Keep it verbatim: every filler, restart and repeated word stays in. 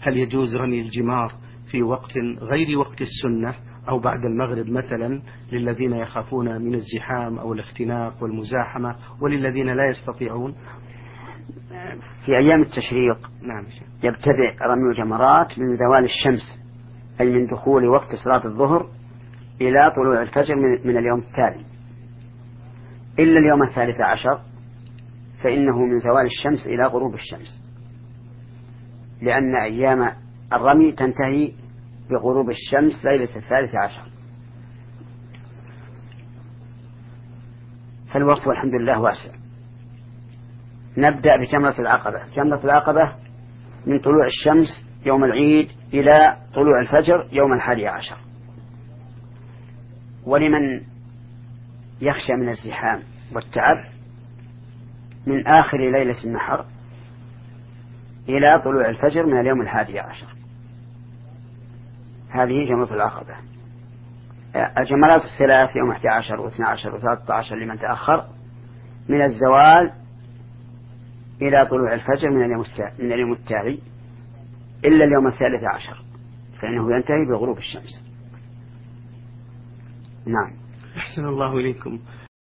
هل يجوز رمي الجمار في وقت غير وقت السنة أو بعد المغرب مثلا للذين يخافون من الزحام أو الاختناق والمزاحمة وللذين لا يستطيعون؟ في أيام التشريق نعم يبتدئ رمي الجمرات من زوال الشمس، أي من دخول وقت صلاة الظهر إلى طلوع الفجر من اليوم التالي، إلا اليوم الثالث عشر فإنه من زوال الشمس إلى غروب الشمس، لأن أيام الرمي تنتهي بغروب الشمس ليلة الثالث عشر. فالوقت والحمد لله واسع. نبدأ بجمرة العقبة. جمرة العقبة من طلوع الشمس يوم العيد إلى طلوع الفجر يوم الحادي عشر. ولمن يخشى من الزحام والتعب من آخر ليلة النحر إلى طلوع الفجر من اليوم الحادي عشر. هذه جمرة العقبة. الجمرات الثلاث يوم أحد عشر واثنى عشر وثلاثة عشر لمن تأخر من الزوال إلى طلوع الفجر من اليوم من اليوم التالي إلا اليوم الثالث عشر فإنه ينتهي بغروب الشمس. نعم. أحسن الله إليكم.